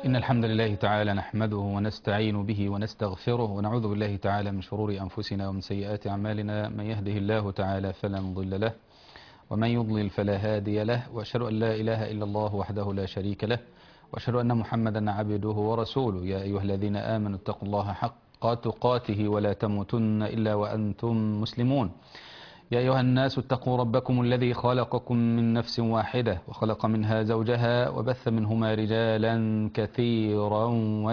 إن الحمد لله تعالى نحمده ونستعين به ونستغفره ونعوذ بالله تعالى من شرور أنفسنا ومن سيئات أعمالنا. من يهده الله تعالى فلا مضل له ومن يضلل فلا هادي له، وأشهد أن لا إله إلا الله وحده لا شريك له، وأشهد أن محمدا عبده ورسوله. يا أيها الذين آمنوا اتقوا الله حق تقاته ولا تموتن إلا وأنتم مسلمون. يا أيها الناس اتقوا ربكم الذي خلقكم من نفس واحدة وخلق منها زوجها وبث منهما رجالا كثيرا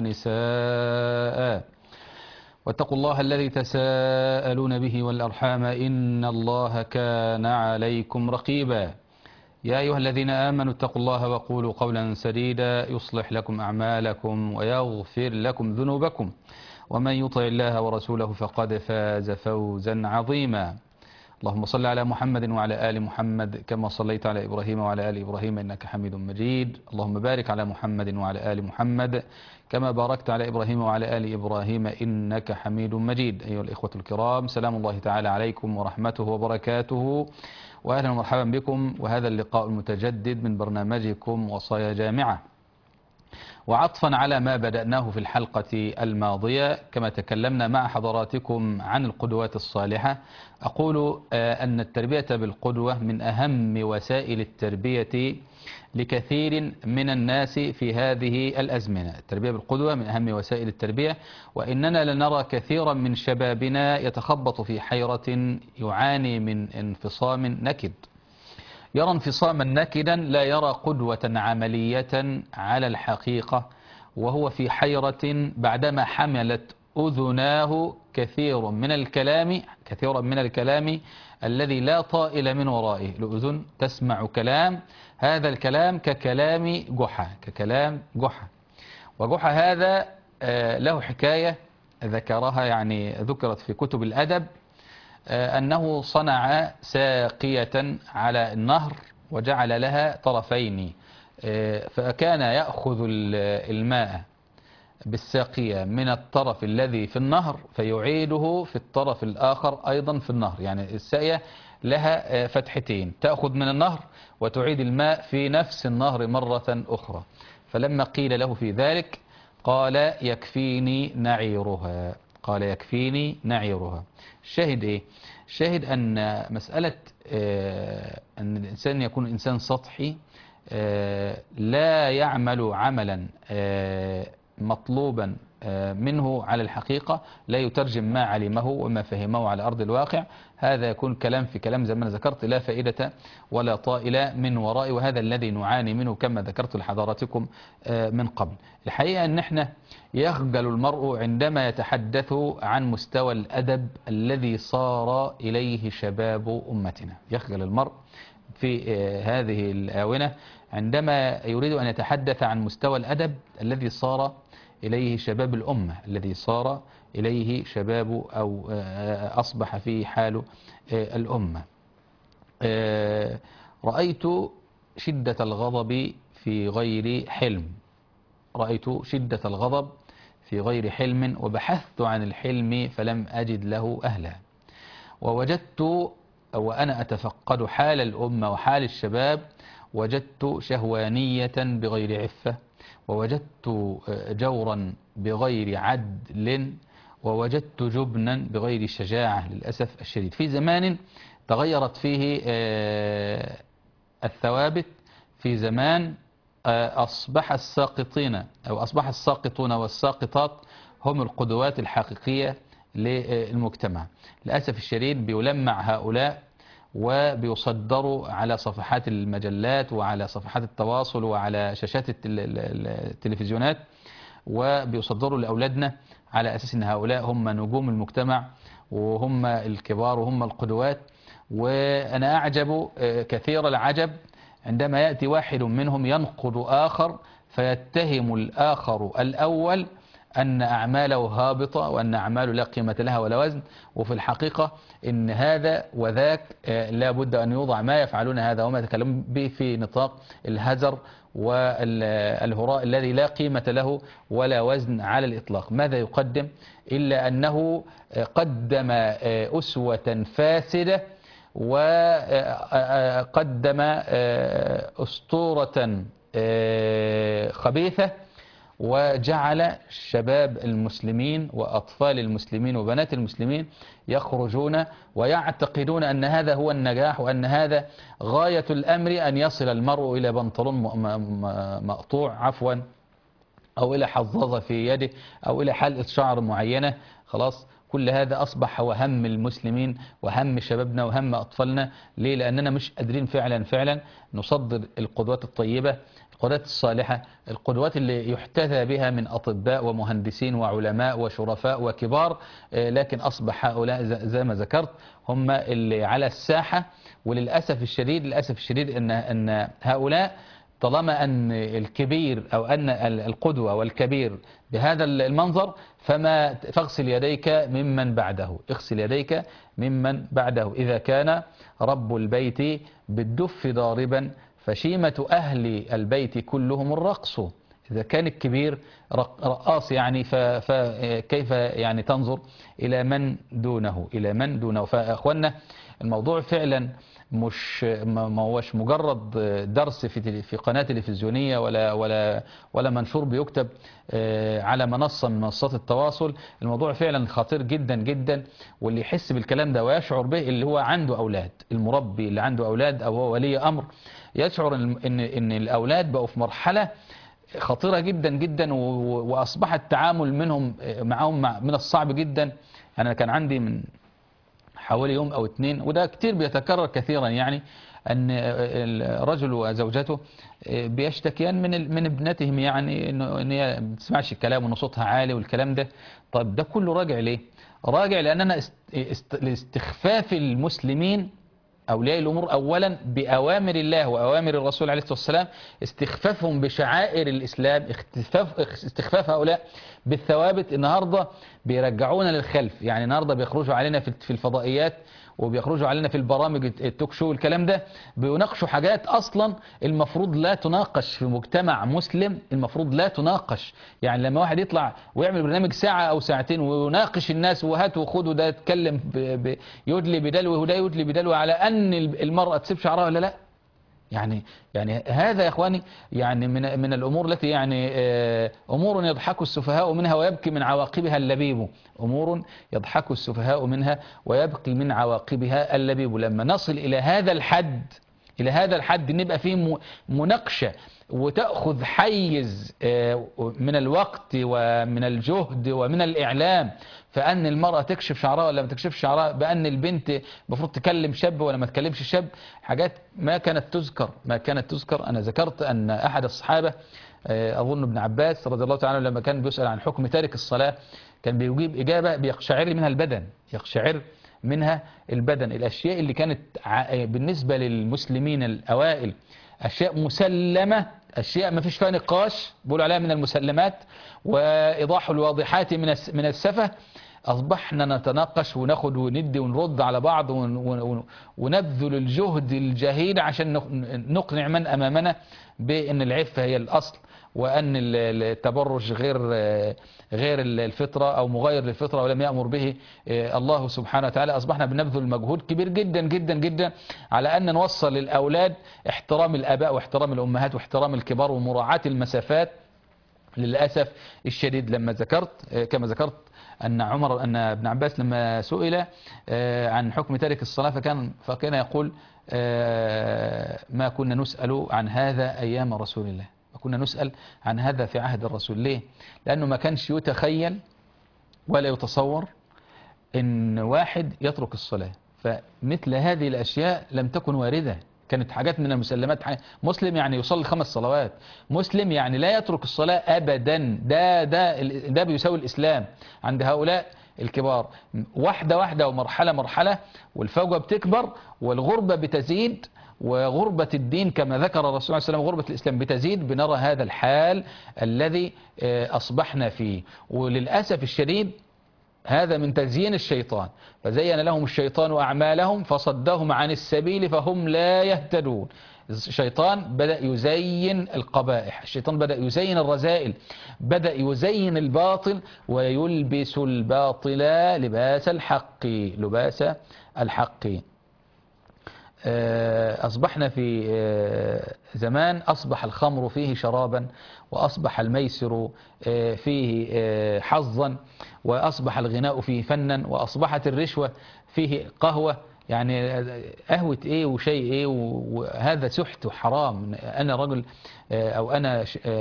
ونساء، واتقوا الله الذي تساءلون به والأرحام إن الله كان عليكم رقيبا. يا أيها الذين آمنوا اتقوا الله وقولوا قولا سديدا يصلح لكم أعمالكم ويغفر لكم ذنوبكم، ومن يطع الله ورسوله فقد فاز فوزا عظيما. اللهم صل على محمد وعلى آل محمد كما صليت على إبراهيم وعلى آل إبراهيم إنك حميد مجيد. اللهم بارك على محمد وعلى آل محمد كما باركت على إبراهيم وعلى آل إبراهيم إنك حميد مجيد. أيها الإخوة الكرام، سلام الله تعالى عليكم ورحمته وبركاته، وأهلا ومرحبا بكم، وهذا اللقاء المتجدد من برنامجكم وصايا جامعة. وعطفا على ما بدأناه في الحلقة الماضية كما تكلمنا مع حضراتكم عن القدوات الصالحة، أقول أن التربية بالقدوة من أهم وسائل التربية لكثير من الناس في هذه الأزمنة. التربية بالقدوة من أهم وسائل التربية، وإننا لنرى كثيرا من شبابنا يتخبط في حيرة، يعاني من انفصام نكد، يرى انفصاما نكدا، لا يرى قدوة عملية على الحقيقة، وهو في حيرة بعدما حملت أذناه كثير من الكلام الذي لا طائل من ورائه. الأذن تسمع كلام، هذا الكلام ككلام جحا، وجحا هذا له حكاية ذكرها، يعني ذكرت في كتب الأدب، أنه صنع ساقية على النهر وجعل لها طرفين، فكان يأخذ الماء بالساقية من الطرف الذي في النهر فيعيده في الطرف الآخر أيضا في النهر، يعني الساقية لها فتحتين، تأخذ من النهر وتعيد الماء في نفس النهر مرة أخرى. فلما قيل له في ذلك قال يكفيني نعيرها. الشاهد إيه؟ الشاهد أن مسألة أن الإنسان يكون إنسان سطحي، لا يعمل عملا مطلوبا منه على الحقيقة، لا يترجم ما علمه وما فهمه على أرض الواقع، هذا يكون كلام في كلام زي ما أنا ذكرت، لا فائدة ولا طائل من ورائه، وهذا الذي نعاني منه كما ذكرت لحضراتكم من قبل. الحقيقة أن احنا يخجل المرء عندما يتحدث عن مستوى الأدب الذي صار إليه شباب أمتنا. يخجل المرء في هذه الآونة عندما يريد أن يتحدث عن مستوى الأدب الذي صار إليه شباب الأمة، الذي صار إليه شباب أو أصبح فيه حال الأمة. رأيت شدة الغضب في غير حلم، وبحثت عن الحلم فلم أجد له أهلا، ووجدت وأنا أتفقد حال الأمة وحال الشباب، وجدت شهوانية بغير عفة، ووجدت جورا بغير عدل، ووجدت جبنا بغير شجاعة للأسف الشديد. في زمان تغيرت فيه الثوابت، في زمان أصبح الساقطون والساقطات هم القدوات الحقيقية للمجتمع. للأسف الشديد بيلمع هؤلاء وبيصدروا على صفحات المجلات وعلى صفحات التواصل وعلى شاشات التلفزيونات، وبيصدروا لأولادنا على أساس أن هؤلاء هم نجوم المجتمع وهم الكبار وهم القدوات. وأنا أعجب كثير العجب عندما يأتي واحد منهم ينقد آخر فيتهم الآخر الأول أن أعماله هابطة وأن أعماله لا قيمة لها ولا وزن، وفي الحقيقة إن هذا وذاك لا بد أن يوضع ما يفعلون هذا وما يتكلمون به في نطاق الهزر والهراء الذي لا قيمة له ولا وزن على الإطلاق. ماذا يقدم إلا أنه قدم أسوة فاسدة، وقدم أسطورة خبيثة، وجعل شباب المسلمين وأطفال المسلمين وبنات المسلمين يخرجون ويعتقدون أن هذا هو النجاح، وأن هذا غاية الأمر، أن يصل المرء إلى بنطلون مقطوع عفوا، أو إلى حظاظة في يده، أو إلى حلقة شعر معينة. خلاص، كل هذا أصبح هو هم المسلمين وهم شبابنا وهم أطفالنا. ليه؟ لأننا مش قادرين فعلا نصدر القدوات الطيبة، القدوات الصالحة، القدوات اللي يحتذى بها من أطباء ومهندسين وعلماء وشرفاء وكبار. لكن أصبح هؤلاء زي ما ذكرت هم اللي على الساحة. وللأسف الشديد أن هؤلاء طالما أن الكبير أو أن القدوة والكبير بهذا المنظر، فاغسل يديك ممن بعده، اغسل يديك ممن بعده. إذا كان رب البيت بالدف ضاربا فشيمة أهل البيت كلهم الرقص. إذا كان الكبير رقاص يعني فكيف يعني تنظر إلى من دونه؟ فأخوانا، الموضوع فعلا مش ما هوش مجرد درس في قناة تلفزيونية ولا منشور بيكتب على منصة من منصات التواصل. الموضوع فعلا خطير جدا، واللي يحس بالكلام ده ويشعر به اللي هو عنده أولاد، المربي اللي عنده أولاد أو هو ولي أمر، يشعر إن الأولاد بقوا في مرحلة خطيرة جدا، وأصبح التعامل معهم من الصعب جدا. أنا كان عندي من حوالي يوم أو 2، وده كتير بيتكرر كثيرا، يعني أن الرجل وزوجته بيشتكيان من ابنتهم، يعني إن هي ما بتسمعش الكلام وإن صوتها عالي والكلام ده. طب ده كله راجع ليه؟ راجع لأننا لاستخفاف المسلمين أولياء الأمور أولا بأوامر الله وأوامر الرسول عليه الصلاة والسلام، استخفافهم بشعائر الإسلام، استخفاف هؤلاء بالثوابت. النهاردة بيرجعونا للخلف، يعني النهاردة بيخرجوا علينا في الفضائيات، وبيخرجوا علينا في البرامج التوك شو والكلام ده، بيناقشوا حاجات أصلا المفروض لا تناقش في مجتمع مسلم، المفروض لا تناقش. يعني لما واحد يطلع ويعمل برنامج ساعة أو ساعتين ويناقش الناس وهات وخد، وده يتكلم يدلي بدلوه وده يدلي بدلوه على أن المرأة تسيب شعرها ولا لا، يعني هذا يا اخواني يعني من الامور التي يعني امور يضحك السفهاء منها ويبكي من عواقبها اللبيب. امور يضحك السفهاء منها ويبكي من عواقبها اللبيب. لما نصل الى هذا الحد نبقى فيه مناقشه وتأخذ حيز من الوقت ومن الجهد ومن الإعلام، فأن المرأة تكشف شعرها ولا ما تكشفش شعرها، بأن البنت المفروض تكلم شاب ولا ما تكلمش شاب، حاجات ما كانت تذكر. أنا ذكرت أن أحد الصحابة أظن ابن عباس رضي الله تعالى عنه، لما كان بيسأل عن حكم تارك الصلاة كان بيجيب إجابة بيقشعر منها البدن. الأشياء اللي كانت بالنسبة للمسلمين الأوائل أشياء مسلمة، أشياء ما فيش فيها نقاش، بيقولوا عليها من المسلمات، وإيضاح الواضحات من السفة، أصبحنا نتناقش وناخد وندي ونرد على بعض ونبذل الجهد الجهيد عشان نقنع من أمامنا بأن العفة هي الأصل، وأن التبرج غير الفطرة أو مغاير للفطرة ولم يأمر به الله سبحانه وتعالى. أصبحنا بنبذل مجهود كبير جدا على أن نوصل للأولاد احترام الآباء واحترام الأمهات واحترام الكبار ومراعاة المسافات. للأسف الشديد كما ذكرت أن ابن عباس لما سئل عن حكم تارك الصلاة فكان يقول ما كنا نسأل عن هذا أيام رسول الله، كنا نسأل عن هذا في عهد الرسول. ليه؟ لأنه ما كانش يتخيل ولا يتصور إن واحد يترك الصلاة، فمثل هذه الأشياء لم تكن واردة، كانت حاجات من المسلمات. مسلم يعني يصلي 5 صلوات، مسلم يعني لا يترك الصلاة أبدا، ده بيساوي الإسلام عند هؤلاء الكبار. واحدة ومرحلة، والفوجة بتكبر والغربة بتزيد، وغربة الدين كما ذكر الرسول صلى الله عليه وسلم غربة الإسلام بتزيد. بنرى هذا الحال الذي أصبحنا فيه، وللأسف الشديد هذا من تزيين الشيطان. فزين لهم الشيطان أعمالهم فصدهم عن السبيل فهم لا يهتدون. الشيطان بدأ يزين القبائح، الشيطان بدأ يزين الرذائل، بدأ يزين الباطل، ويلبس الباطل لباس الحق. أصبحنا في زمان أصبح الخمر فيه شرابا، وأصبح الميسر فيه حظا، وأصبح الغناء فيه فنا، وأصبحت الرشوة فيه قهوة. يعني قهوة ايه وشيء ايه، وهذا سحت وحرام. انا رجل او انا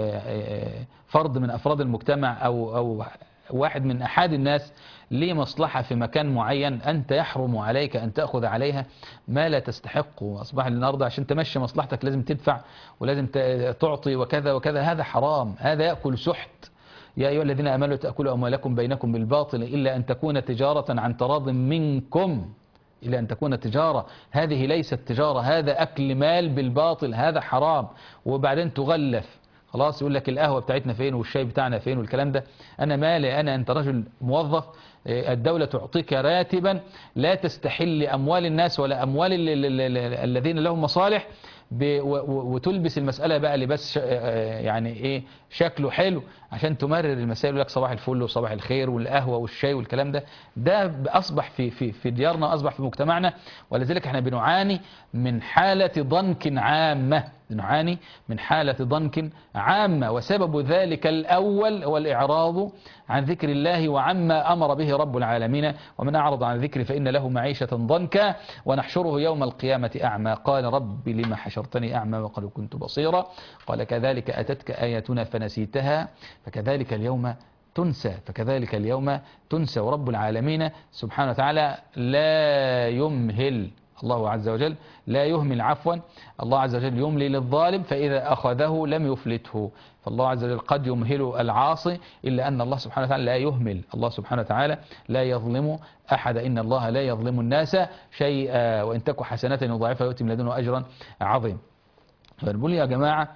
فرد من افراد المجتمع او واحد من احد الناس ليه مصلحة في مكان معين، انت يحرم عليك ان تأخذ عليها ما لا تستحق. واصبح النهاردة عشان تمشي مصلحتك لازم تدفع ولازم تعطي وكذا وكذا، هذا حرام، هذا يأكل سحت. يا أيها الذين آمنوا تأكلوا أموالكم بينكم بالباطل إلا أن تكون تجارة عن تراض منكم، إلى أن تكون تجارة. هذه ليست تجارة، هذا أكل مال بالباطل، هذا حرام. وبعدين تغلف خلاص، يقول لك القهوة بتاعتنا فين والشاي بتاعنا فين والكلام ده. أنا مالي، أنت رجل موظف، الدولة تعطيك راتبا، لا تستحل أموال الناس ولا أموال الذين لهم مصالح، وتلبس المسألة بقى لبس يعني ايه شكله حلو عشان تمرر المسائل، يقول لك صباح الفل وصباح الخير والقهوة والشاي والكلام ده. ده أصبح في ديارنا، أصبح في مجتمعنا، ولذلك احنا بنعاني من حالة ضنك عامة، نعاني من حالة ضنك عامة. وسبب ذلك الأول هو الإعراض عن ذكر الله وعما أمر به رب العالمين. ومن أعرض عن ذكر فإن له معيشة ضنكا ونحشره يوم القيامة أعمى قال رب لما حشرتني أعمى وقد كنت بصيرا قال كذلك أتتك آياتنا فنسيتها فكذلك اليوم تنسى، فكذلك اليوم تنسى. ورب العالمين سبحانه وتعالى لا يمهل، الله عز وجل لا يهمل، عفوا الله عز وجل يملي للظالم فإذا أخذه لم يفلته. فالله عز وجل قد يمهل العاصي، إلا أن الله سبحانه وتعالى لا يهمل، الله سبحانه وتعالى لا يظلم أحد، إن الله لا يظلم الناس شيئا وإن تك حسنة يضاعفها يؤتي من لدنه أجرا عظيم. فنقول يا جماعة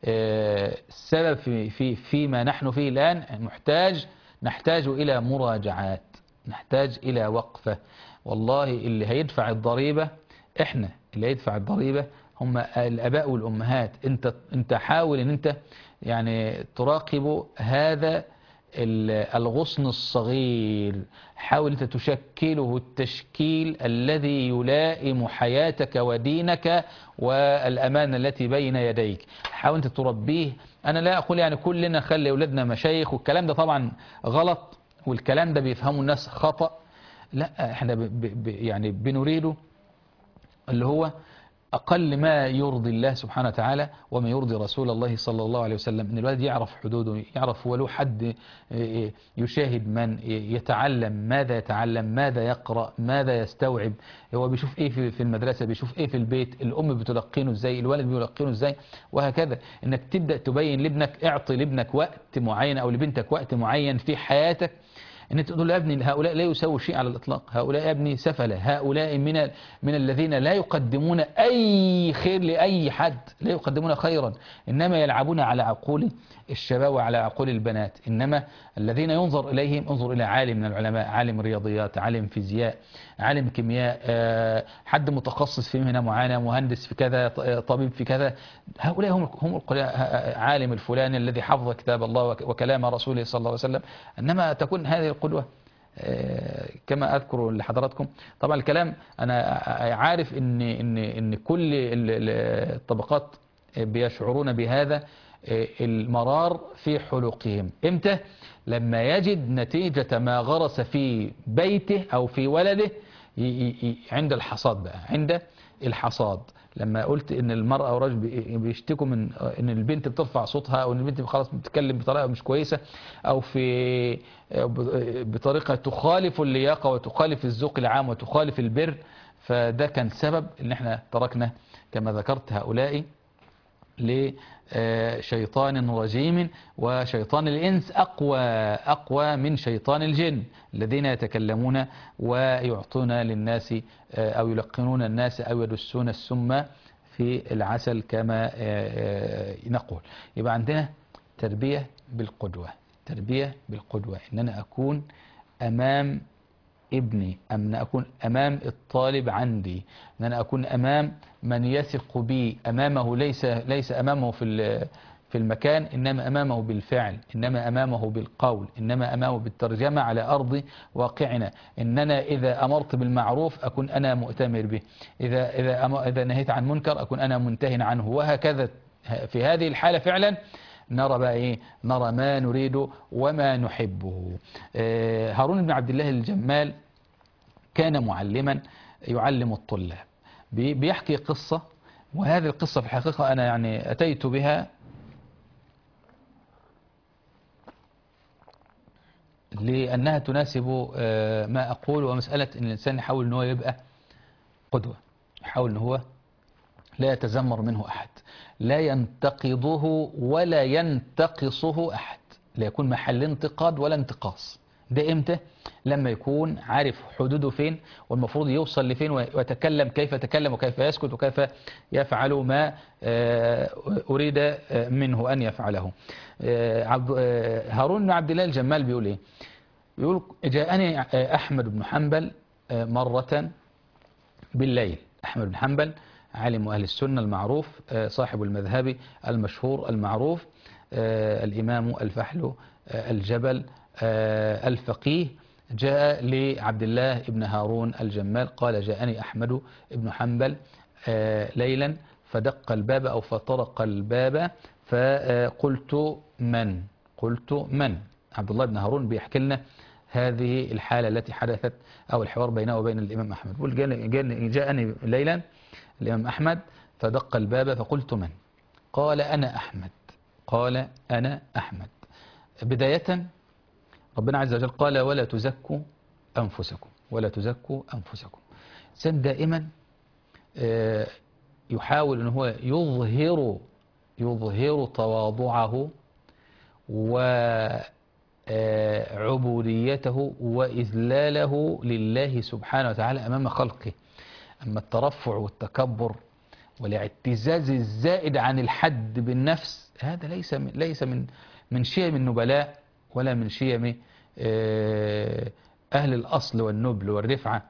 السبب فيما نحن فيه الآن نحتاج إلى مراجعات، نحتاج إلى وقفة. والله اللي هيدفع الضريبة احنا، اللي هيدفع الضريبة هم الآباء والأمهات. انت حاول ان انت يعني تراقب هذا الغصن الصغير، حاول انت تشكله التشكيل الذي يلائم حياتك ودينك والأمانة التي بين يديك. حاول انت تربيه. انا لا اقول يعني كلنا خلي اولادنا مشايخ، والكلام ده طبعا غلط، والكلام ده بيفهمه الناس خطأ. لا احنا يعني بنريده اللي هو أقل ما يرضي الله سبحانه وتعالى وما يرضي رسول الله صلى الله عليه وسلم، إن الولد يعرف حدوده، يعرف ولو حد يشاهد من يتعلم ماذا يتعلم، ماذا يقرأ، ماذا يستوعب، هو بيشوف إيه في المدرسة، بيشوف إيه في البيت، الأم بتلقينه إزاي، الولد بيلقينه إزاي، وهكذا. إنك تبدأ تبين لابنك، اعطي لابنك وقت معين أو لبنتك وقت معين في حياتك، ان انت تقول له يا ابني هؤلاء لا يساوي شيء على الاطلاق، هؤلاء يا ابني سفله، هؤلاء من الذين لا يقدمون اي خير لاي حد، لا يقدمون خيرا، انما يلعبون على عقول الشباب وعلى عقول البنات. انما الذين ينظر اليهم، انظر الى عالم من العلماء، عالم رياضيات، عالم فيزياء، عالم كيمياء، حد متخصص في مهنه معينه، مهندس في كذا، طبيب في كذا، هؤلاء هم عالم الفلاني الذي حفظ كتاب الله وكلام رسوله صلى الله عليه وسلم. انما تكون هذه القدوة كما أذكر لحضراتكم. طبعا الكلام أنا عارف إن كل الطبقات بيشعرون بهذا المرار في حلقهم. إمتى؟ لما يجد نتيجة ما غرس في بيته أو في ولده عند الحصاد بقى، عند الحصاد. لما قلت ان المرأة والرجل بيشتكوا من ان البنت بترفع صوتها، او ان البنت خلاص بتتكلم بطريقة مش كويسة، او في بطريقة تخالف اللياقة وتخالف الذوق العام وتخالف البر، فده كان سبب ان احنا تركنا كما ذكرت هؤلاء لشيطان رجيم. وشيطان الإنس أقوى من شيطان الجن، الذين يتكلمون ويعطون للناس أو يلقنون الناس أو يدسون السم في العسل كما نقول. يبقى عندنا تربية بالقدوة، تربية بالقدوة، إن أنا أكون أمام ابني، أن أكون أمام الطالب عندي، أن أنا أكون أمام من يثق بي، أمامه ليس أمامه في المكان، إنما أمامه بالفعل، إنما أمامه بالقول، إنما أمامه بالترجمة على أرض واقعنا. إننا إذا أمرت بالمعروف أكون أنا مؤتمر به، إذا نهيت عن منكر أكون أنا منتهي عنه، وهكذا. في هذه الحالة فعلا نرى بقى إيه؟ نرى ما نريد وما نحبه. هارون بن عبد الله الجمال كان معلما يعلم الطلاب. بيحكي قصة، وهذه القصة في الحقيقة أنا يعني أتيت بها لأنها تناسب ما أقول، ومسألة أن الإنسان يحاول أنه يبقى قدوة، يحاول أنه لا يتذمر منه أحد، لا ينتقضه ولا ينتقصه أحد، لا يكون محل انتقاد ولا انتقاص. ده إمتى؟ لما يكون عارف حدوده فين والمفروض يوصل لفين، ويتكلم كيف يتكلم وكيف يسكت وكيف يفعل ما أريد منه أن يفعله. هارون بن عبد الله الجمال بيقول إيه؟ يقول جاءني أحمد بن حنبل مرة بالليل. أحمد بن حنبل عالم أهل السنة المعروف، صاحب المذهب المشهور المعروف، الإمام الفحل الجبل الفقيه، جاء لعبد الله بن هارون الجمال قال جاءني أحمد بن حنبل ليلا فدق الباب أو فطرق الباب فقلت من؟ قلت من؟ عبد الله بن هارون بيحكي لنا هذه الحالة التي حدثت أو الحوار بينه وبين الإمام أحمد. يقول جاءني ليلا الإمام أحمد فدق الباب فقلت من؟ قال أنا أحمد. قال أنا أحمد. بداية ربنا عز وجل قال ولا تزكوا أنفسكم، ولا تزكوا أنفسكم. الإنسان دائما يحاول أن هو يظهر تواضعه وعبوديته وإذلاله لله سبحانه وتعالى أمام خلقه. أما الترفع والتكبر والاعتزاز الزائد عن الحد بالنفس، هذا ليس من شيم النبلاء ولا من شيم أهل الأصل والنبل والرفعة.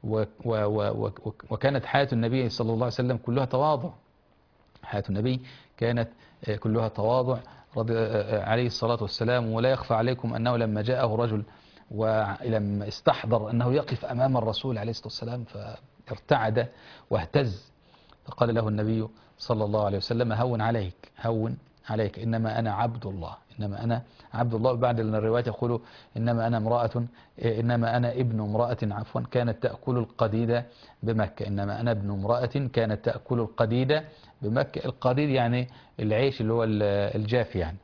وكانت حياة النبي صلى الله عليه وسلم كلها تواضع. حياة النبي كانت كلها تواضع عليه الصلاة والسلام. ولا يخفى عليكم أنه لما جاءه رجل ولما استحضر أنه يقف أمام الرسول عليه الصلاة والسلام فارتعد واهتز، فقال له النبي صلى الله عليه وسلم هون عليك، هون عليك، إنما أنا عبد الله، إنما أنا عبد الله. بعد الرواية يقول إنما أنا ابن امرأة عفوا كانت تأكل القديد بمكة، إنما أنا ابن امرأة كانت تأكل القديد بمكة. القديد يعني العيش اللي هو الجاف يعني.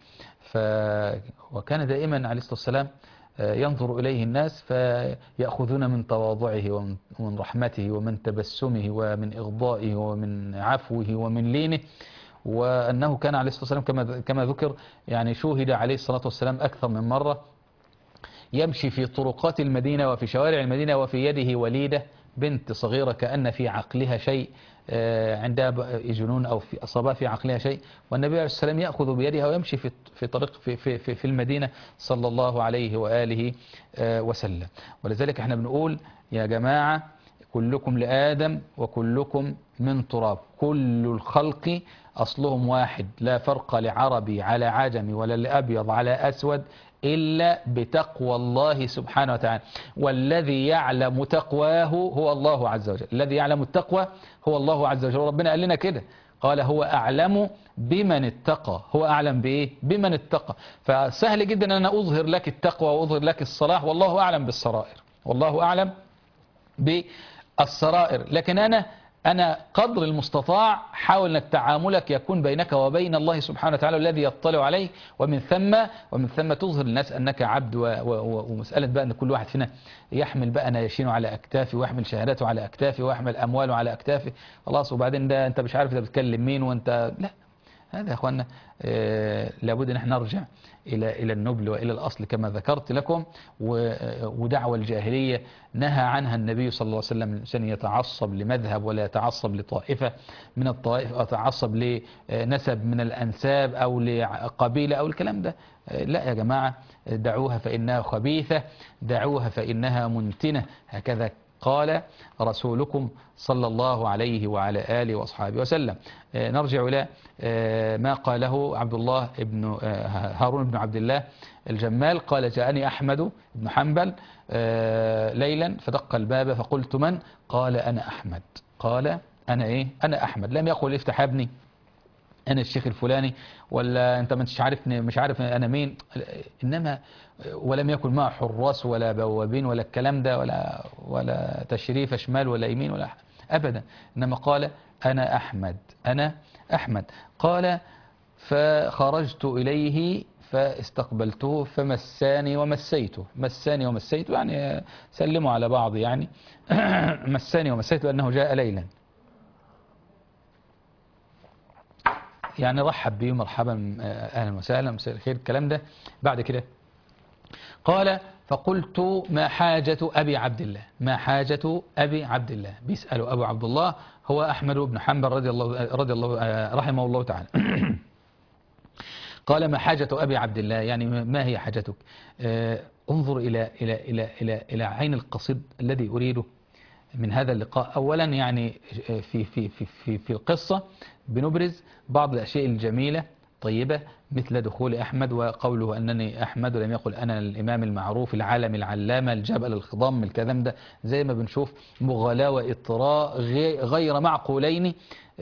وكان دائما عليه الصلاة والسلام ينظر إليه الناس فيأخذون من تواضعه ومن رحمته ومن تبسمه ومن إغضائه ومن عفوه ومن لينه. وأنه كان عليه الصلاة والسلام كما ذكر يعني شوهد عليه الصلاة والسلام أكثر من مرة يمشي في طرقات المدينة وفي شوارع المدينة وفي يده وليدة بنت صغيرة كأن في عقلها شيء، عندها جنون أو في أصابها في عقلها شيء، والنبي عليه الصلاة والسلام يأخذ بيدها ويمشي في طريق في المدينة صلى الله عليه وآله وسلم. ولذلك احنا بنقول يا جماعة كلكم لآدم وكلكم من تراب، كل الخلق أصلهم واحد، لا فرق لعربي على عجمي ولا لأبيض على أسود إلا بتقوى الله سبحانه وتعالى. والذي يعلم تقواه هو الله عز وجل، الذي يعلم التقوى هو الله عز وجل. ربنا قال لنا كده، قال هو أعلم بمن اتقى. هو أعلم بإيه؟ بمن اتقى. فسهل جدا أن أنا أظهر لك التقوى وأظهر لك الصلاح، والله أعلم بالسرائر، والله أعلم بالسرائر. لكن أنا قدر المستطاع حاول أن تعاملك يكون بينك وبين الله سبحانه وتعالى الذي يطلع عليك، ومن ثم تظهر للناس أنك عبد. ومسألة بقى أن كل واحد فينا يحمل بقى نياشينه على أكتافه ويحمل شهاداته على أكتافه ويحمل أمواله على أكتافه خلاص، وبعدين ده أنت مش عارف أنت بتكلم مين وأنت لا. هذا يا أخوانا لابد أن احنا نرجع إلى النبل وإلى الأصل كما ذكرت لكم. ودعوة الجاهلية نهى عنها النبي صلى الله عليه وسلم، الإنسان يتعصب لمذهب ولا يتعصب لطائفة من الطائف أو يتعصب لنسب من الأنساب أو لقبيلة أو الكلام ده. لا يا جماعة، دعوها فإنها خبيثة، دعوها فإنها منتنة. هكذا قال رسولكم صلى الله عليه وعلى آله وأصحابه وسلم. نرجع إلى ما قاله عبد الله بن هارون بن عبد الله الجمال. قال جاءني أحمد بن حنبل ليلا فدق الباب فقلت من؟ قال أنا أحمد. قال أنا إيه؟ أنا أحمد. لم يقل افتح يا ابني أنا الشيخ الفلاني، ولا أنت مش عارفني، مش عارف أنا مين، إنما ولم يكن معه حراس ولا بوابين ولا الكلام ده ولا تشريف شمال ولا يمين ولا أبدا، إنما قال أنا أحمد، أنا أحمد. قال فخرجت إليه فاستقبلته فمساني ومسيته. مساني ومسيته يعني سلموا على بعض يعني. مساني ومسيته أنه جاء ليلا، يعني رحب بيه مرحبا أهلا وسهلا مساء الخير الكلام ده. بعد كده قال فقلت ما حاجة أبي عبد الله؟ ما حاجة أبي عبد الله؟ بيسأله أبو عبد الله هو أحمد بن حنبل رضي الله رحمه الله تعالى. قال ما حاجة أبي عبد الله؟ يعني ما هي حاجتك؟ انظر إلى عين القصيد الذي أريده من هذا اللقاء. أولا يعني في القصة بنبرز بعض الأشياء الجميلة طيبة، مثل دخول أحمد وقوله أنني أحمد، ولم يقل أنا الإمام المعروف العالم العلامة الجبل الخضام الكلام ده، زي ما بنشوف مغالاة وإطراء غير معقولين،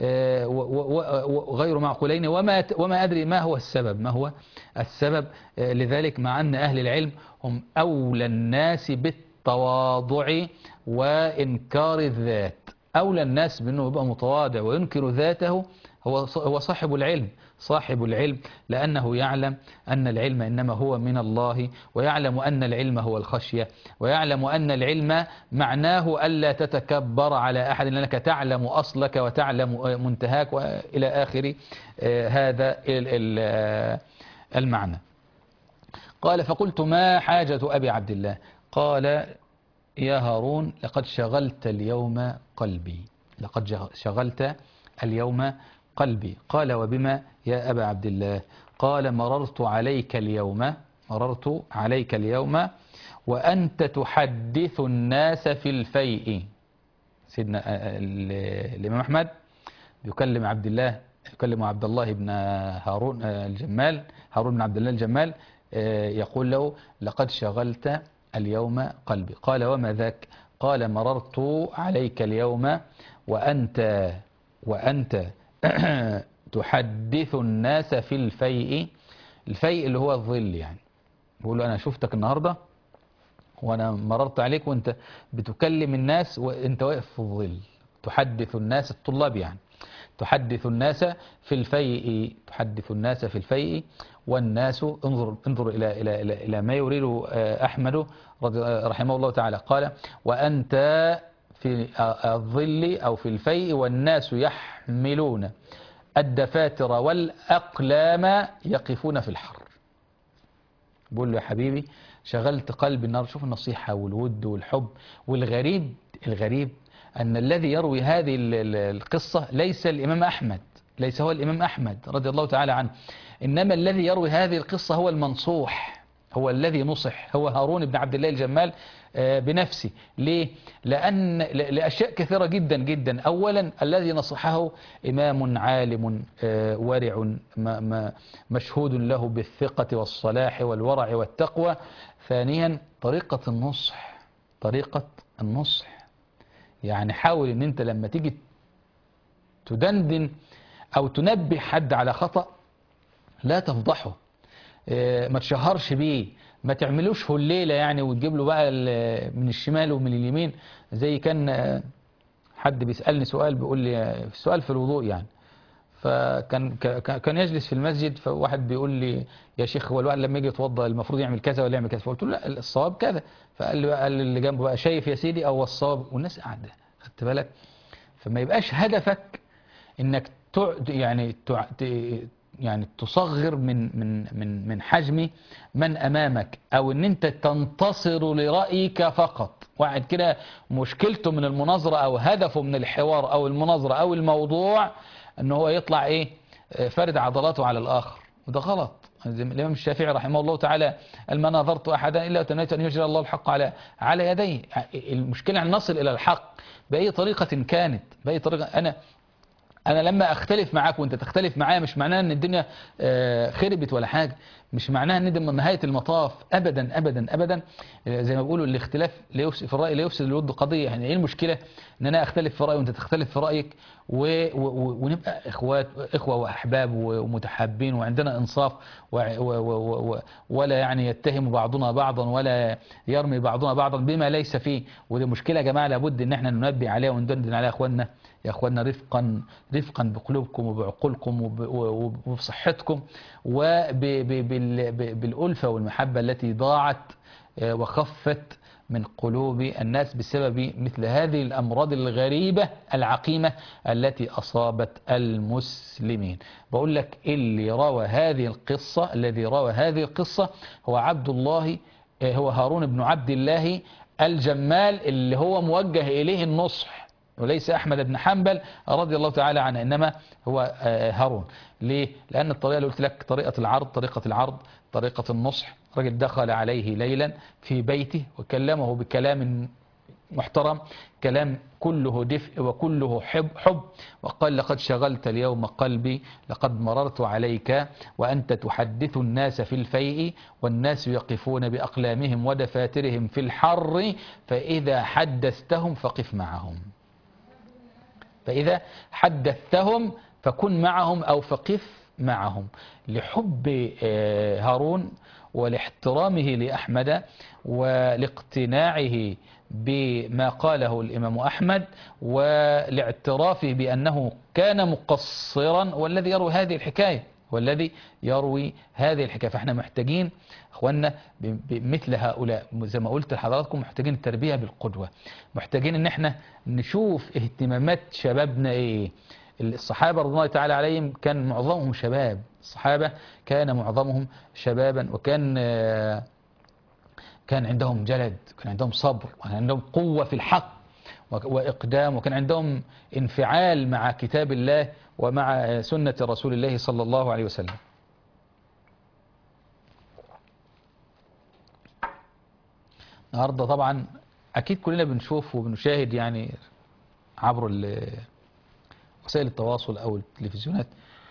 غير معقولين. وما أدري ما هو السبب، ما هو السبب لذلك، مع أن أهل العلم هم أولى الناس بالتواضع وإنكار الذات. أولى الناس بأنه يبقى متواضع وينكر ذاته هو صاحب العلم، صاحب العلم، لأنه يعلم أن العلم إنما هو من الله، ويعلم أن العلم هو الخشية، ويعلم أن العلم معناه ألا تتكبر على أحد، لأنك تعلم أصلك وتعلم منتهاك وإلى آخر هذا المعنى. قال فقلت ما حاجة أبي عبد الله؟ قال يا هارون لقد شغلت اليوم قلبي، لقد شغلت اليوم قلبي. قال وبما يا أبا عبد الله؟ قال مررت عليك اليوم وأنت تحدث الناس في الفيء. سيدنا الإمام أحمد يكلم عبد الله بن هارون الجمال، هارون بن عبد الله الجمال، يقول له لقد شغلت اليوم قلبي. قال وما ذاك؟ قال مررت عليك اليوم وأنت تحدث الناس في الفيء. الفيء اللي هو الظل، يعني بقول له أنا شفتك النهاردة وأنا مررت عليك وأنت بتكلم الناس وأنت واقف في الظل، تحدث الناس، الطلاب يعني، تحدث الناس في الفيء، تحدث الناس في الفيء. والناس انظر إلى ما يريد أحمد رحمه الله تعالى. قال وأنت في الظل أو في الفيء والناس يحملون الدفاتر والأقلام يقفون في الحر. بقول له يا حبيبي شغلت قلب النار. شوف النصيحة والود والحب. والغريب أن الذي يروي هذه القصة ليس الإمام أحمد، ليس هو الإمام أحمد رضي الله تعالى عنه، إنما الذي يروي هذه القصة هو المنصوح، هو الذي نصح، هو هارون بن عبد الله الجمال بنفسه. ليه؟ لأشياء كثيرة جدا جدا. أولا الذي نصحه إمام عالم ورع مشهود له بالثقة والصلاح والورع والتقوى. ثانيا طريقة النصح، يعني حاول ان انت لما تيجي تدندن او تنبه حد على خطأ لا تفضحه، ما تشهرش بيه، ما تعملوش هليلة يعني وتجيب له بقى من الشمال ومن اليمين. زي كان حد بيسألني سؤال، بيقول لي سؤال في الوضوء يعني، كان يجلس في المسجد، فواحد بيقول لي يا شيخ هو الواحد لما يجي يتوضا المفروض يعمل كذا ولا يعمل كذا؟ فقلت له لا الصواب كذا. فقال لي بقى اللي جنبه بقى شايف يا سيدي او الصواب، والناس قاعده، خدت بالك؟ فما يبقاش هدفك انك يعني تصغر من حجم من امامك، او ان انت تنتصر لرأيك فقط. واحد كده مشكلته من المناظرة او هدفه من الحوار او المناظرة او الموضوع ان هو يطلع ايه؟ فرد عضلاته على الاخر، وده غلط. الإمام الشافعي رحمه الله تعالى قال ما نظرت أحدا إلا وتمنيت أن يجري الله الحق على يديه. المشكلة أن نصل إلى الحق بأي طريقة كانت، بأي طريقة. أنا لما أختلف معاك وأنت تختلف معايا مش معناها أن الدنيا خربت ولا حاجة، مش معناها أن دي من نهاية المطاف أبدا أبدا أبدا. زي ما بيقولوا الاختلاف في الرأي لا يفسد الود قضية. يعني إيه المشكلة أن أنا أختلف في رأيي وأنت تختلف في رأيك ونبقى إخوة وأحباب ومتحابين وعندنا إنصاف ولا يعني يتهم بعضنا بعضا ولا يرمي بعضنا بعضا بما ليس فيه. ودي مشكلة يا جماعة لابد أن احنا ننبه عليها وندندن عليها أخواننا. يا أخواننا رفقا بقلوبكم وبعقولكم وبصحتكم وبالألفة والمحبة التي ضاعت وخفت من قلوب الناس بسبب مثل هذه الأمراض الغريبة العقيمة التي أصابت المسلمين. بقول لك الذي روى هذه القصة هو عبد الله، هو هارون بن عبد الله الجمال، اللي هو موجه إليه النصح، وليس أحمد بن حنبل رضي الله تعالى عنه، إنما هو هارون. ليه؟ لأن الطريقة اللي قلت لك طريقة النصح. رجل دخل عليه ليلا في بيته وكلمه بكلام محترم، كلام كله دفء وكله حب، وقال لقد شغلت اليوم قلبي، لقد مررت عليك وأنت تحدث الناس في الفيء والناس يقفون بأقلامهم ودفاترهم في الحر، فإذا حدثتهم فقف معهم، فإذا حدثتهم فكن معهم أو فقف معهم. لحب هارون ولاحترامه لأحمد ولاقتناعه بما قاله الإمام أحمد ولاعترافه بأنه كان مقصرا والذي يروي هذه الحكاية. فاحنا محتاجين اخوانا بمثل هؤلاء، زي ما قلت لحضراتكم، محتاجين التربية بالقدوة، محتاجين ان احنا نشوف اهتمامات شبابنا ايه. الصحابة رضي الله تعالى عليهم كان معظمهم شباب، الصحابة كان معظمهم شبابا، كان عندهم جلد، كان عندهم صبر، وكان عندهم قوة في الحق وإقدام، وكان عندهم انفعال مع كتاب الله ومع سنة رسول الله صلى الله عليه وسلم. النهارده طبعا أكيد كلنا بنشوف وبنشاهد يعني عبر وسائل التواصل أو التلفزيونات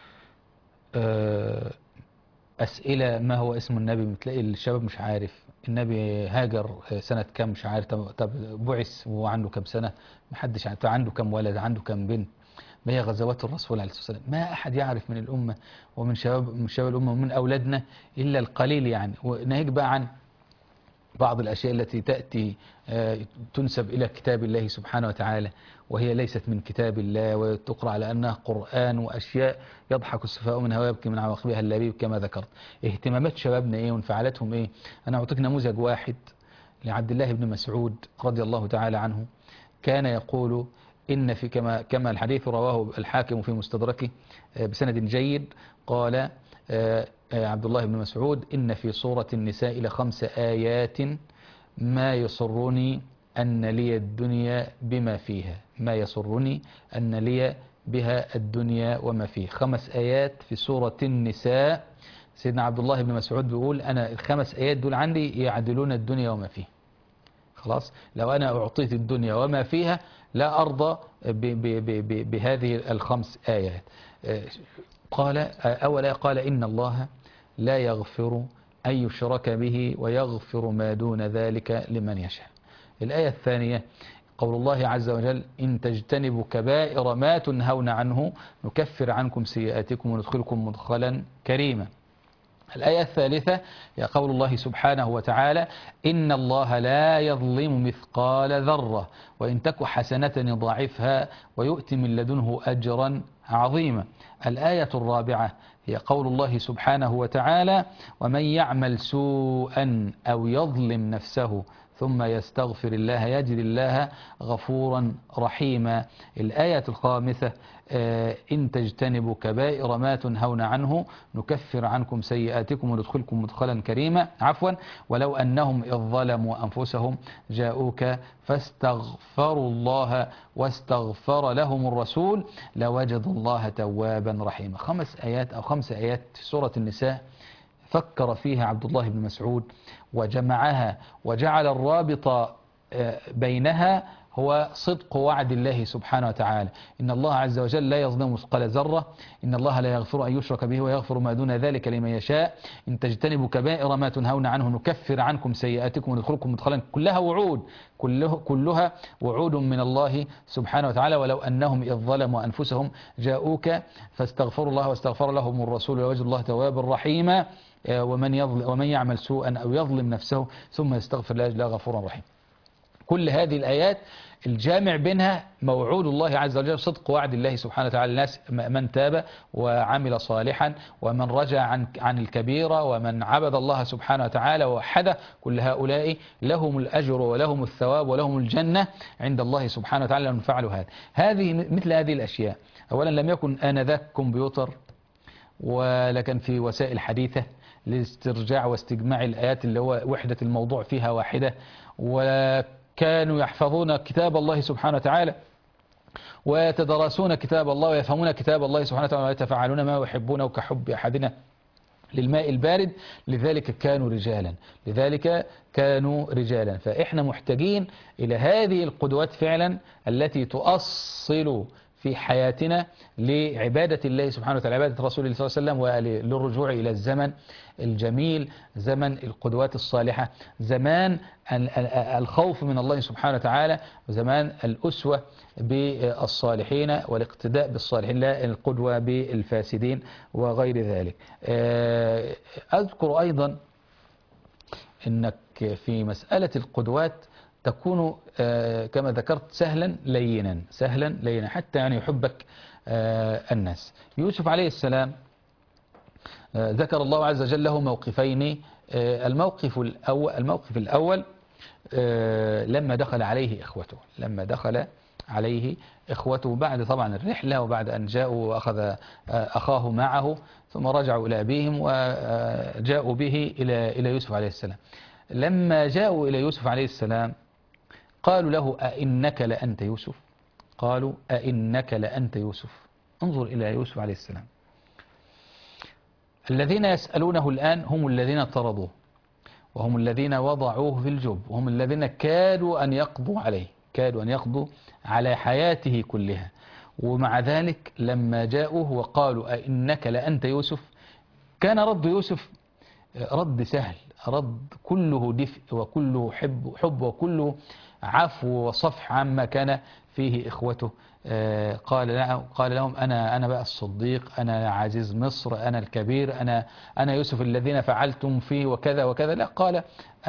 أسئلة ما هو اسم النبي. بتلاقي الشباب مش عارف النبي هاجر سنة كم، مش عارف. طب بعث وهو عنده كم سنة، محدش عارف. عنده كم ولد، عنده كم بنت، ما هي غزوات الرسول عليه الصلاة والسلام. ما أحد يعرف من الأمة ومن شباب الأمة ومن أولادنا إلا القليل يعني. وناهيك بقى عن بعض الأشياء التي تأتي تنسب إلى كتاب الله سبحانه وتعالى وهي ليست من كتاب الله وتقرأ على أنها قرآن، وأشياء يضحك السفهاء منها ويبكي من عواقبها اللبيب كما ذكرت. اهتمامات شبابنا إيه وانفعالاتهم إيه؟ أنا أعطيك نموذج واحد لعبد الله بن مسعود رضي الله تعالى عنه. كان يقول إن في كما الحديث رواه الحاكم في مستدركه بسند جيد. قال عبد الله بن مسعود إن في سورة النساء ل5 آيات ما يسرني أن لي الدنيا بما فيها، ما يسرني أن لي بها الدنيا وما فيه. 5 آيات في سورة النساء. سيدنا عبد الله بن مسعود بيقول أنا ال5 آيات دول عندي يعدلون الدنيا وما فيه. خلاص، لو أنا أعطيت الدنيا وما فيها لا أرضى بهذه ال5 آيات. قال إن الله لا يغفر أن يشرك به ويغفر ما دون ذلك لمن يشاء. الآية الثانية قول الله عز وجل إن تجتنبوا كبائر ما تنهون عنه نكفر عنكم سيئاتكم وندخلكم مدخلا كريما. الآية الثالثة هي قول الله سبحانه وتعالى إن الله لا يظلم مثقال ذرة وإن تك حسنة يضاعفها ويؤتي من لدنه أجرا عظيما. الآية الرابعة هي قول الله سبحانه وتعالى ومن يعمل سوءا أو يظلم نفسه ثم يستغفر الله يجد الله غفورا رحيما. الآية الخامسة إن تجتنبوا كبائر ما تنهون عنه نكفر عنكم سيئاتكم وندخلكم مدخلا كريما. ولو أنهم إذ ظلموا أنفسهم جاءوك فاستغفروا الله واستغفر لهم الرسول لوجدوا الله توابا رحيما. 5 آيات أو 5 آيات في سورة النساء فكر فيها عبد الله بن مسعود وجمعها وجعل الرابط بينها هو صدق وعد الله سبحانه وتعالى. إن الله عز وجل لا يظلم مثقال ذرة، إن الله لا يغفر أن يشرك به ويغفر ما دون ذلك لمن يشاء، إن تجتنبوا كبائر ما تنهون عنه نكفر عنكم سيئاتكم وندخلكم مدخلا. كلها وعود، كلها وعود من الله سبحانه وتعالى. ولو أنهم إذ ظلموا أنفسهم جاءوك فاستغفروا الله واستغفر لهم الرسول لوجدوا الله توابا رحيما، ومن يعمل سوءا أو يظلم نفسه ثم يستغفر الله يجد الله غفورا رحيما. كل هذه الآيات الجامع بينها موعود الله عز وجل، صدق وعد الله سبحانه وتعالى الناس من تاب وعمل صالحا ومن رجع عن الكبيرة ومن عبد الله سبحانه وتعالى ووحده، كل هؤلاء لهم الأجر ولهم الثواب ولهم الجنة عند الله سبحانه وتعالى لأن فعلوا مثل هذه الأشياء. أولا لم يكن آنذاك كمبيوتر ولكن في وسائل حديثة لاسترجاع واستجماع الآيات اللي هو وحدة الموضوع فيها واحدة، وكانوا يحفظون كتاب الله سبحانه وتعالى ويتدرسون كتاب الله ويفهمون كتاب الله سبحانه وتعالى ويتفعلون ما يحبونه كحب أحدنا للماء البارد. لذلك كانوا رجالا. فإحنا محتاجين إلى هذه القدوات فعلا التي تؤصل في حياتنا لعبادة الله سبحانه وتعالى، عبادة رسول الله صلى الله عليه وسلم، وللرجوع إلى الزمن الجميل، زمن القدوات الصالحة، زمان الخوف من الله سبحانه وتعالى، وزمان الأسوة بالصالحين والاقتداء بالصالحين لا القدوة بالفاسدين وغير ذلك. أذكر أيضا أنك في مسألة القدوات تكون كما ذكرت سهلا لينا حتى يعني يحبك الناس. يوسف عليه السلام ذكر الله عز وجل له موقفين. الموقف الأول لما دخل عليه إخوته بعد طبعا الرحلة وبعد أن جاءوا وأخذ أخاه معه ثم رجعوا إلى أبيهم وجاءوا به إلى يوسف عليه السلام. لما جاءوا إلى يوسف عليه السلام قالوا له أئنك لأنت يوسف. انظر إلى يوسف عليه السلام. الذين يسألونه الآن هم الذين طردوه وهم الذين وضعوه في الجب وهم الذين كادوا أن يقضوا على حياته كلها. ومع ذلك لما جاءوه وقالوا أئنك لأنت يوسف كان رد يوسف رد سهل، رد كله دفء وكله حب وكله عفو وصفح عما كان فيه إخوته. قال لهم أنا بقى الصديق، أنا عزيز مصر، أنا الكبير، أنا يوسف الذين فعلتم فيه وكذا وكذا. لا، قال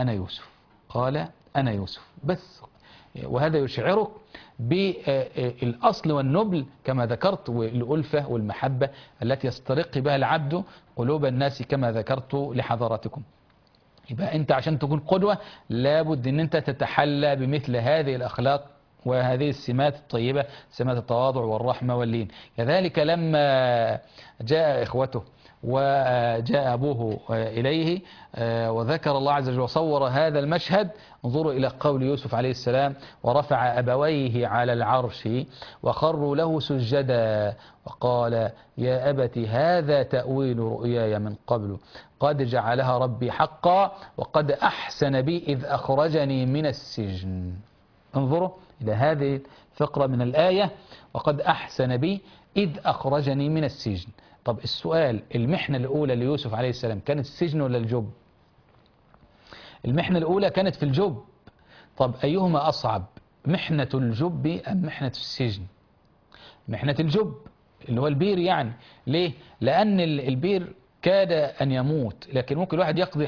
أنا يوسف بس. وهذا يشعرك بالأصل والنبل كما ذكرت والألفة والمحبة التي يسترق بها العبد قلوب الناس كما ذكرت لحضراتكم. يبقى أنت عشان تكون قدوة لابد أن أنت تتحلى بمثل هذه الأخلاق وهذه السمات الطيبة، سمات التواضع والرحمة واللين. كذلك لما جاء إخوته وجاء أبوه إليه وذكر الله عز وجل وصور هذا المشهد، انظروا إلى قول يوسف عليه السلام: ورفع أبويه على العرش وخروا له سجدا وقال يا أبت هذا تأويل رؤياي من قبل قد جعلها ربي حقا وقد أحسن بي إذ أخرجني من السجن. انظروا إلى هذه الفقرة من الآية: وقد أحسن بي إذ أخرجني من السجن. طب السؤال، المحنة الأولى ليوسف عليه السلام كانت السجن ولا الجب؟ المحنة الأولى كانت في الجب. طب أيهما أصعب، محنة الجب أم محنة السجن؟ محنة الجب اللي هو البير. يعني ليه؟ لأن البير كاد أن يموت، لكن ممكن الواحد يقضي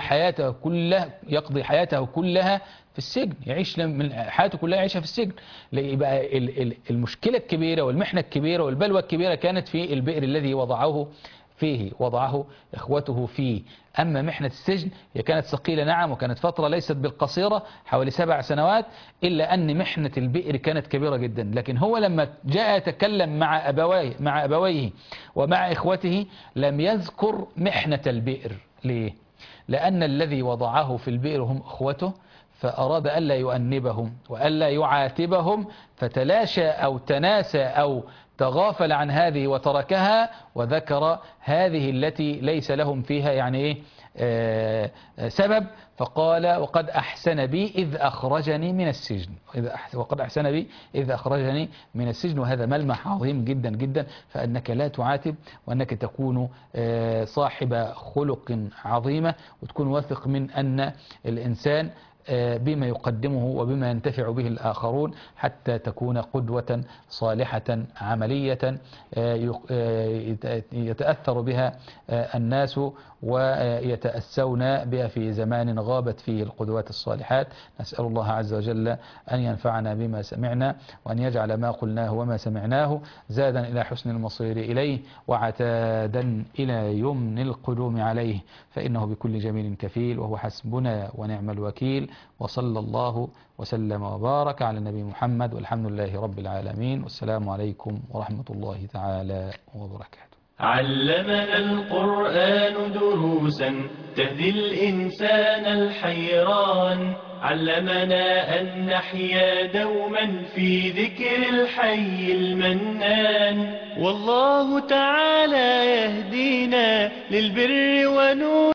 حياته كلها في السجن، يعيش من حياته كلها يعيشها في السجن. يبقى المشكلة الكبيرة والمحنة الكبيرة والبلوى الكبيرة كانت في البئر الذي وضعه إخوته فيه. أما محنة السجن هي كانت ثقيلة نعم، وكانت فترة ليست بالقصيرة حوالي 7 سنوات، إلا أن محنة البئر كانت كبيرة جدا. لكن هو لما جاء يتكلم مع أبويه ومع إخوته لم يذكر محنة البئر. ليه؟ لأن الذي وضعه في البئر هم إخوته، فأراد ألا يؤنبهم وألا يعاتبهم، فتلاشى أو تناسى أو تغافل عن هذه وتركها، وذكر هذه التي ليس لهم فيها يعني سبب، فقال وقد أحسن بي إذ أخرجني من السجن، وقد أحسن بي إذ أخرجني من السجن. وهذا ملمح عظيم جدا جدا، فأنك لا تعاتب، وأنك تكون صاحب خلق عظيمة، وتكون واثق من أن الإنسان بما يقدمه وبما ينتفع به الآخرون، حتى تكون قدوة صالحة عملية يتأثر بها الناس ويتأسون بها في زمان غابت فيه القدوات الصالحات. نسأل الله عز وجل أن ينفعنا بما سمعنا، وأن يجعل ما قلناه وما سمعناه زادا إلى حسن المصير إليه، وعتادا إلى يمن القدوم عليه، فإنه بكل جميل كفيل، وهو حسبنا ونعم الوكيل. وصلى الله وسلم وبارك على النبي محمد، والحمد لله رب العالمين، والسلام عليكم ورحمة الله تعالى وبركاته. علمنا القرآن دروسا تهدي الإنسان الحيران، علمنا أن نحيا دوما في ذكر الحي المنان، والله تعالى يهدينا للبر ونور